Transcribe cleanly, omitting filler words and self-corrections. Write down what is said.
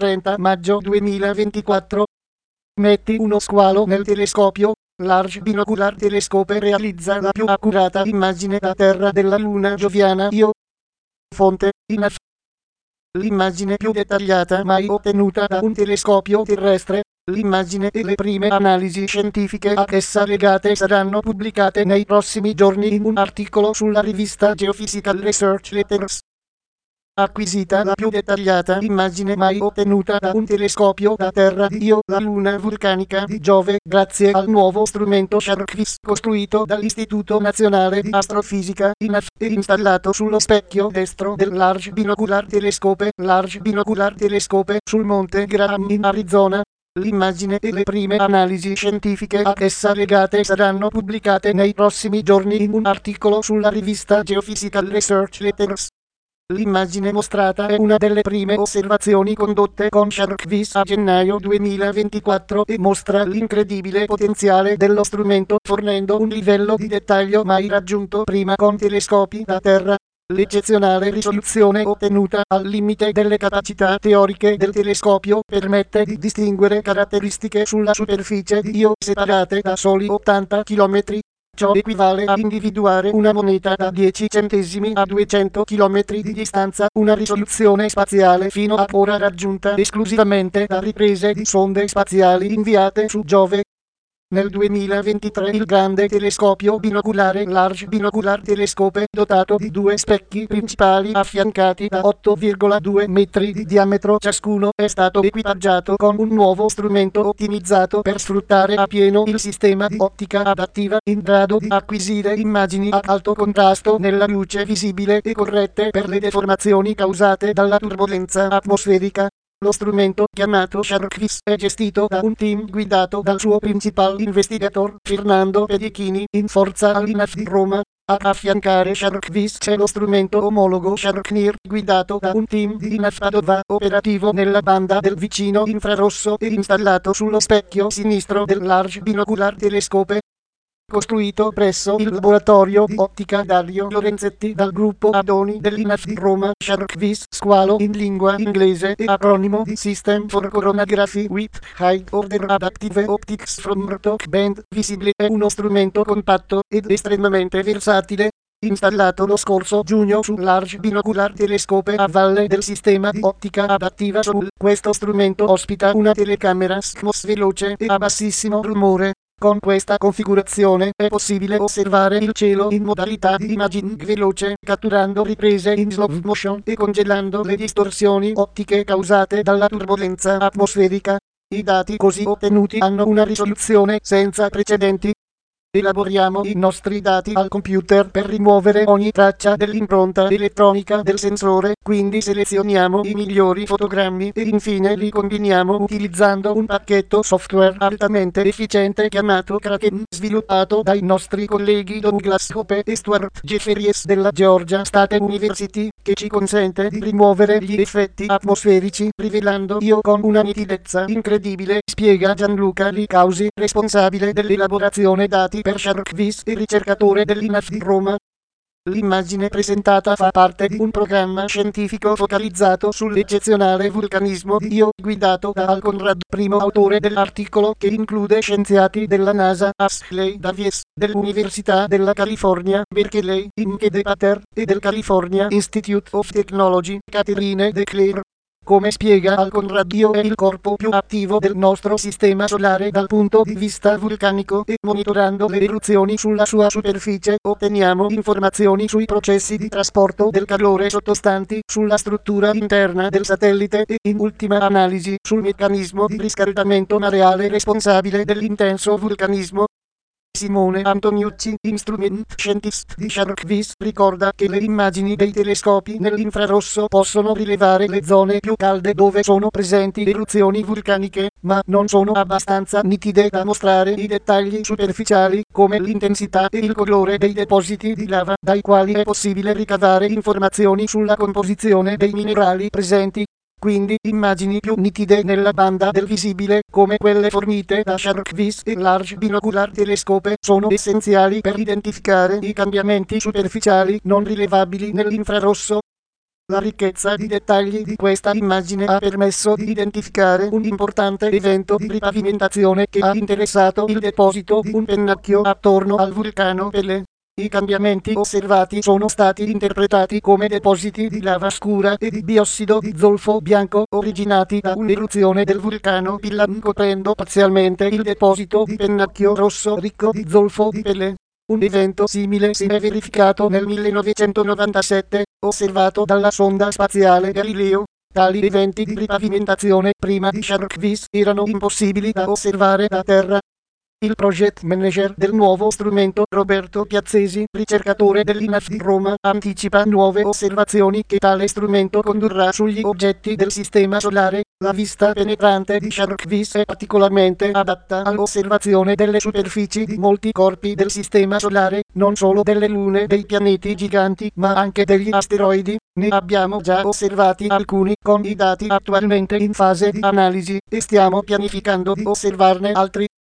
30 maggio 2024. Metti uno squalo nel telescopio. Large Binocular Telescope realizza la più accurata immagine da terra della luna gioviana. Fonte: INAF. L'immagine più dettagliata mai ottenuta da un telescopio terrestre. L'immagine e le prime analisi scientifiche ad essa legate saranno pubblicate nei prossimi giorni in un articolo sulla rivista Geophysical Research Letters. Acquisita la più dettagliata immagine mai ottenuta da un telescopio da terra di la luna vulcanica di Giove, grazie al nuovo strumento SHARCVIS costruito dall'Istituto Nazionale di Astrofisica INAF e installato sullo specchio destro del Large Binocular Telescope. Large Binocular Telescope sul Monte Graham in Arizona. L'immagine e le prime analisi scientifiche ad essa legate saranno pubblicate nei prossimi giorni in un articolo sulla rivista Geophysical Research Letters. L'immagine mostrata è una delle prime osservazioni condotte con SHARCVIS a gennaio 2024 e mostra l'incredibile potenziale dello strumento, fornendo un livello di dettaglio mai raggiunto prima con telescopi da terra. L'eccezionale risoluzione ottenuta al limite delle capacità teoriche del telescopio permette di distinguere caratteristiche sulla superficie di Io separate da soli 80 km. Ciò equivale a individuare una moneta da 10 centesimi a 200 km di distanza, una risoluzione spaziale fino ad ora raggiunta esclusivamente da riprese di sonde spaziali inviate su Giove. Nel 2023 il grande telescopio binoculare Large Binocular Telescope, dotato di due specchi principali affiancati da 8,2 metri di diametro ciascuno, è stato equipaggiato con un nuovo strumento ottimizzato per sfruttare appieno il sistema di ottica adattiva, in grado di acquisire immagini ad alto contrasto nella luce visibile e corrette per le deformazioni causate dalla turbolenza atmosferica. Lo strumento, chiamato SHARCVIS, è gestito da un team guidato dal suo principal investigator, Fernando Pedichini, in forza all'INAF di Roma. A affiancare SHARCVIS c'è lo strumento omologo SHARCNIR, guidato da un team di INAF Padova, operativo nella banda del vicino infrarosso e installato sullo specchio sinistro del Large Binocular Telescope. Costruito presso il laboratorio di ottica Dario Lorenzetti dal gruppo Adoni dell'INAF di Roma, SHARCVIS, squalo in lingua inglese e acronimo di System for Coronagraphy with High Order Adaptive Optics from Murdoch Band Visible, è uno strumento compatto ed estremamente versatile. Installato lo scorso giugno sul Large Binocular Telescope a valle del sistema di ottica adattiva SOL, questo strumento ospita una telecamera SCMOS veloce e a bassissimo rumore. Con questa configurazione è possibile osservare il cielo in modalità di imaging veloce, catturando riprese in slow motion e congelando le distorsioni ottiche causate dalla turbolenza atmosferica. I dati così ottenuti hanno una risoluzione senza precedenti. Elaboriamo i nostri dati al computer per rimuovere ogni traccia dell'impronta elettronica del sensore, quindi selezioniamo i migliori fotogrammi e infine li combiniamo utilizzando un pacchetto software altamente efficiente chiamato Kraken, sviluppato dai nostri colleghi Douglas Hope e Stuart Jefferies della Georgia State University, che ci consente di rimuovere gli effetti atmosferici rivelando Io con una nitidezza incredibile, spiega Gianluca Licausi, responsabile dell'elaborazione dati per SHARCVIS e ricercatore dell'INAF di Roma. L'immagine presentata fa parte di un programma scientifico focalizzato sull'eccezionale vulcanismo di Io, guidato da Al Conrad, primo autore dell'articolo, che include scienziati della NASA, Ashley Davies, dell'Università della California, Berkeley, Inge De Pater, e del California Institute of Technology, Catherine De Clare. Come spiega Al Conrad, Io è il corpo più attivo del nostro sistema solare dal punto di vista vulcanico e monitorando le eruzioni sulla sua superficie otteniamo informazioni sui processi di trasporto del calore sottostanti, sulla struttura interna del satellite e, in ultima analisi, sul meccanismo di riscaldamento mareale responsabile dell'intenso vulcanismo. Simone Antoniucci, instrument scientist di SHARCVIS, ricorda che le immagini dei telescopi nell'infrarosso possono rilevare le zone più calde dove sono presenti eruzioni vulcaniche, ma non sono abbastanza nitide da mostrare i dettagli superficiali, come l'intensità e il colore dei depositi di lava, dai quali è possibile ricavare informazioni sulla composizione dei minerali presenti. Quindi immagini più nitide nella banda del visibile, come quelle fornite da SHARCVIS e Large Binocular Telescope, sono essenziali per identificare i cambiamenti superficiali non rilevabili nell'infrarosso. La ricchezza di dettagli di questa immagine ha permesso di identificare un importante evento di ripavimentazione che ha interessato il deposito di un pennacchio attorno al vulcano Pele. I cambiamenti osservati sono stati interpretati come depositi di lava scura e di biossido di zolfo bianco originati da un'eruzione del vulcano Pillan, coprendo parzialmente il deposito di pennacchio rosso ricco di zolfo di Pele. Un evento simile si è verificato nel 1997, osservato dalla sonda spaziale Galileo. Tali eventi di ripavimentazione prima di Sharkvis erano impossibili da osservare da Terra. Il project manager del nuovo strumento, Roberto Piazzesi, ricercatore dell'INAF di Roma, anticipa nuove osservazioni che tale strumento condurrà sugli oggetti del sistema solare. La vista penetrante di Sharkvis è particolarmente adatta all'osservazione delle superfici di molti corpi del sistema solare, non solo delle lune dei pianeti giganti, ma anche degli asteroidi. Ne abbiamo già osservati alcuni con i dati attualmente in fase di analisi e stiamo pianificando di osservarne altri.